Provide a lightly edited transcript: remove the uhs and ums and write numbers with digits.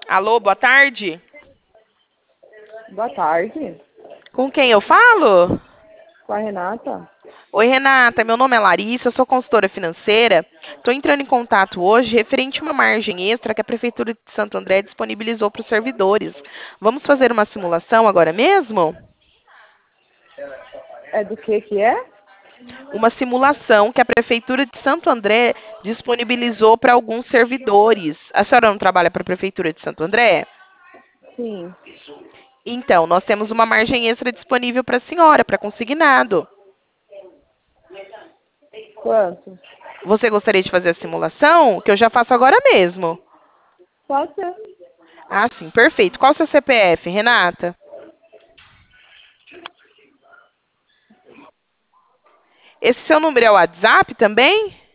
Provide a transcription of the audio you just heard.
Alô, boa tarde. Boa tarde, Com quem eu falo? com a Renata. Oi, Renata. Meu nome é Larissa, eu sou consultora financeira. Estou entrando em contato hoje referente a uma margem extra que a Prefeitura de Santo André disponibilizou para os servidores. Vamos fazer uma simulação agora mesmo? É do que é? Uma simulação que a Prefeitura de Santo André disponibilizou para alguns servidores. A senhora não trabalha para a Prefeitura de Santo André? Sim. Então, nós temos uma margem extra disponível para a senhora, para consignado. Quanto? Você gostaria de fazer a simulação? Que eu já faço agora mesmo. Pode ser. Ah, sim, perfeito. Qual o seu CPF, Renata? Esse seu número é o WhatsApp também?